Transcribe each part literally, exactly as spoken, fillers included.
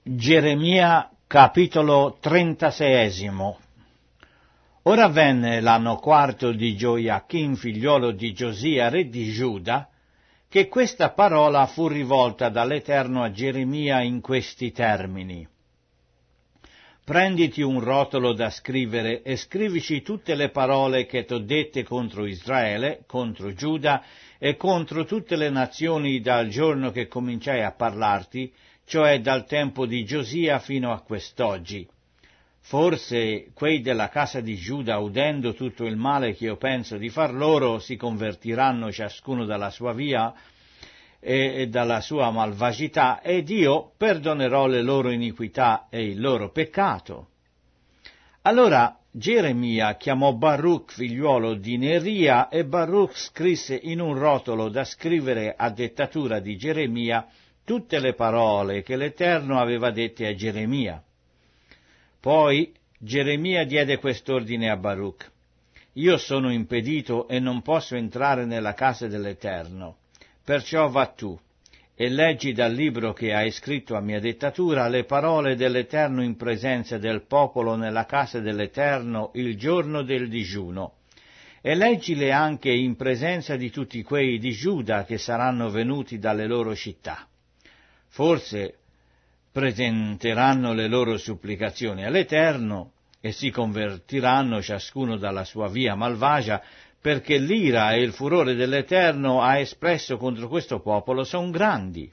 Geremia capitolo trentaseiesimo. Ora avvenne l'anno quarto di Gioiachin, figliolo di Giosia, re di Giuda, che questa parola fu rivolta dall'Eterno a Geremia in questi termini. Prenditi un rotolo da scrivere e scrivici tutte le parole che t'ho dette contro Israele, contro Giuda e contro tutte le nazioni dal giorno che cominciai a parlarti, cioè dal tempo di Giosia fino a quest'oggi. Forse quei della casa di Giuda, udendo tutto il male che io penso di far loro, si convertiranno ciascuno dalla sua via e dalla sua malvagità, ed io perdonerò le loro iniquità e il loro peccato. Allora Geremia chiamò Baruch, figliuolo di Neria, e Baruch scrisse in un rotolo da scrivere a dettatura di Geremia tutte le parole che l'Eterno aveva dette a Geremia. Poi Geremia diede quest'ordine a Baruch: io sono impedito e non posso entrare nella casa dell'Eterno, perciò va tu e leggi dal libro che hai scritto a mia dettatura le parole dell'Eterno in presenza del popolo nella casa dell'Eterno il giorno del digiuno, e leggile anche in presenza di tutti quei di Giuda che saranno venuti dalle loro città. Forse presenteranno le loro supplicazioni all'Eterno e si convertiranno ciascuno dalla sua via malvagia, perché l'ira e il furore dell'Eterno ha espresso contro questo popolo son grandi.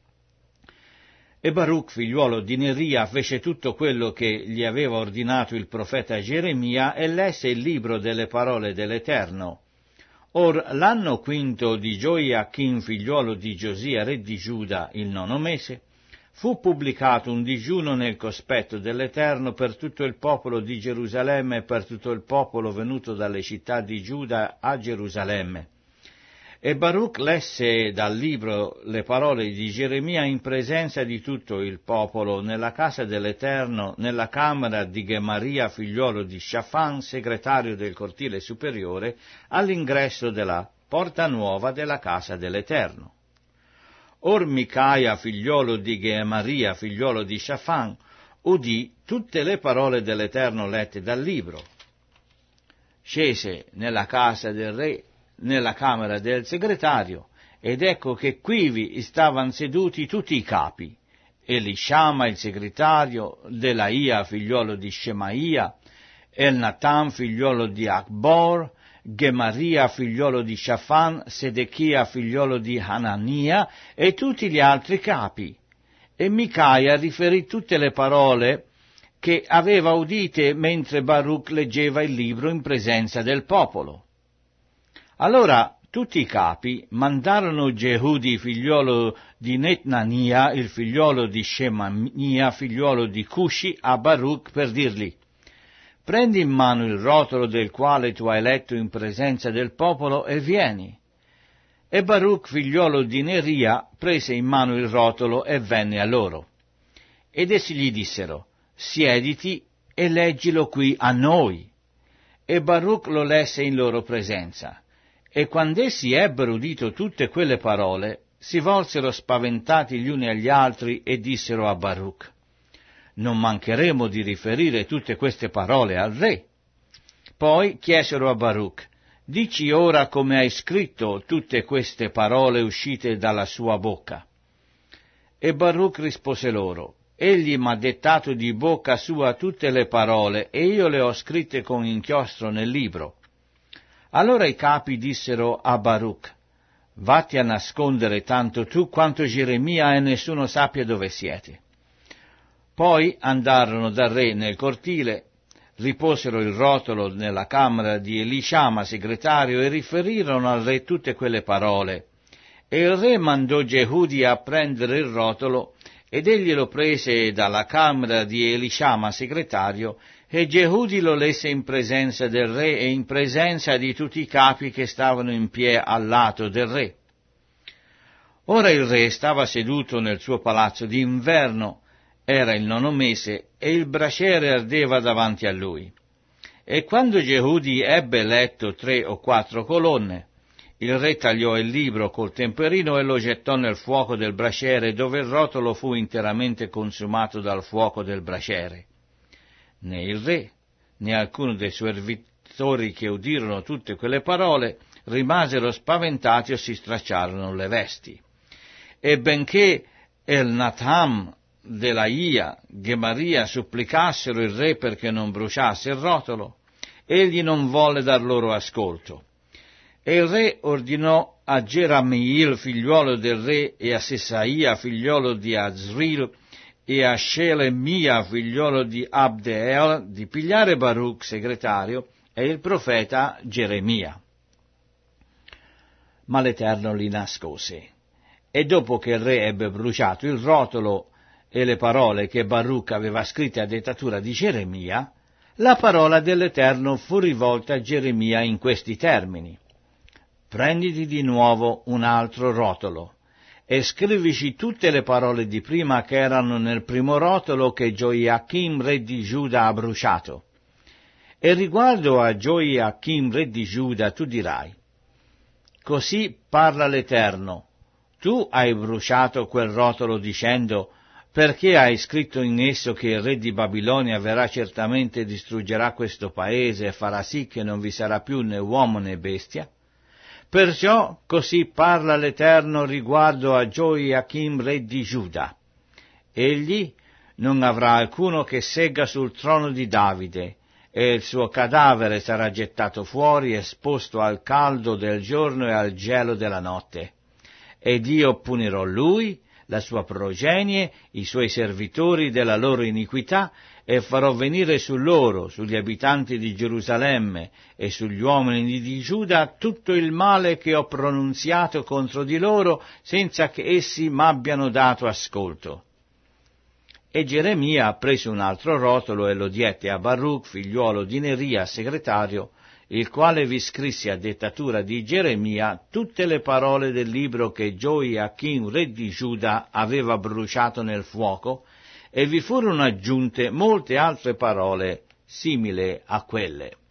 E Baruch, figliuolo di Neria, fece tutto quello che gli aveva ordinato il profeta Geremia e lesse il libro delle parole dell'Eterno. Or l'anno quinto di Gioiachin, figliuolo di Giosia, re di Giuda, il nono mese, fu pubblicato un digiuno nel cospetto dell'Eterno per tutto il popolo di Gerusalemme e per tutto il popolo venuto dalle città di Giuda a Gerusalemme. E Baruch lesse dal libro le parole di Geremia in presenza di tutto il popolo nella casa dell'Eterno, nella camera di Gemaria, figliuolo di Shafan, segretario del cortile superiore, all'ingresso della porta nuova della casa dell'Eterno. Or Micaia, figliolo di Gemaria, figliolo di Shafan, udì tutte le parole dell'Eterno lette dal libro. Scese nella casa del re, nella camera del segretario, ed ecco che quivi stavano seduti tutti i capi, Elishama il segretario, Delaia figliolo di Shemaia, Elnatan figliolo di Akbor, Gemaria figliolo di Shafan, Sedechia figliolo di Hanania e tutti gli altri capi. E Micaia riferì tutte le parole che aveva udite mentre Baruch leggeva il libro in presenza del popolo. Allora tutti i capi mandarono Gehudi, figliolo di Netnania, il figliolo di Shemania, figliolo di Cushi, a Baruch per dirgli: prendi in mano il rotolo del quale tu hai letto in presenza del popolo e vieni. E Baruch, figliolo di Neria, prese in mano il rotolo e venne a loro. Ed essi gli dissero: siediti e leggilo qui a noi. E Baruch lo lesse in loro presenza. E quando essi ebbero udito tutte quelle parole, si volsero spaventati gli uni agli altri e dissero a Baruch: non mancheremo di riferire tutte queste parole al re. Poi chiesero a Baruch: dici ora come hai scritto tutte queste parole uscite dalla sua bocca. E Baruch rispose loro: egli m'ha dettato di bocca sua tutte le parole, e io le ho scritte con inchiostro nel libro. Allora i capi dissero a Baruch: vatti a nascondere tanto tu quanto Geremia e nessuno sappia dove siete. Poi andarono dal re nel cortile, riposero il rotolo nella camera di Elishama, segretario, e riferirono al re tutte quelle parole. E il re mandò Gehudi a prendere il rotolo, ed egli lo prese dalla camera di Elishama, segretario, e Gehudi lo lesse in presenza del re e in presenza di tutti i capi che stavano in piedi al lato del re. Ora il re stava seduto nel suo palazzo d'inverno, era il nono mese, e il braciere ardeva davanti a lui. E quando Gehudi ebbe letto tre o quattro colonne, Il re tagliò il libro col temperino e lo gettò nel fuoco del braciere, dove il rotolo fu interamente consumato dal fuoco del braciere. Né il re, né alcuno dei suoi servitori che udirono tutte quelle parole rimasero spaventati o si stracciarono le vesti. E benché El-Natham della Ia, Gemaria supplicassero il re perché non bruciasse il rotolo, egli non volle dar loro ascolto. E il re ordinò a Geramiel, figliuolo del re, e a Sesaia, figliuolo di Azril, e a Shelemia, figliuolo di Abdeel, di pigliare Baruch, segretario, e il profeta Geremia. Ma l'Eterno li nascose. E dopo che il re ebbe bruciato il rotolo e le parole che Baruch aveva scritte a dettatura di Geremia, la parola dell'Eterno fu rivolta a Geremia in questi termini: prenditi di nuovo un altro rotolo e scrivici tutte le parole di prima che erano nel primo rotolo che Gioiachim, re di Giuda, ha bruciato. E riguardo a Gioiachim, re di Giuda, tu dirai: così parla l'Eterno, tu hai bruciato quel rotolo dicendo: perché hai scritto in esso che il re di Babilonia verrà certamente e distruggerà questo paese e farà sì che non vi sarà più né uomo né bestia? Perciò così parla l'Eterno riguardo a Gioiachim, re di Giuda. Egli non avrà alcuno che segga sul trono di Davide, e il suo cadavere sarà gettato fuori, esposto al caldo del giorno e al gelo della notte. Ed io punirò lui, la sua progenie, i suoi servitori della loro iniquità, e farò venire su loro, sugli abitanti di Gerusalemme e sugli uomini di Giuda, tutto il male che ho pronunziato contro di loro, senza che essi m'abbiano dato ascolto. E Geremia prese un altro rotolo e lo diede a Baruch, figliuolo di Neria, segretario, il quale vi scrisse a dettatura di Geremia tutte le parole del libro che Gioiachim, re di Giuda, aveva bruciato nel fuoco, e vi furono aggiunte molte altre parole simili a quelle.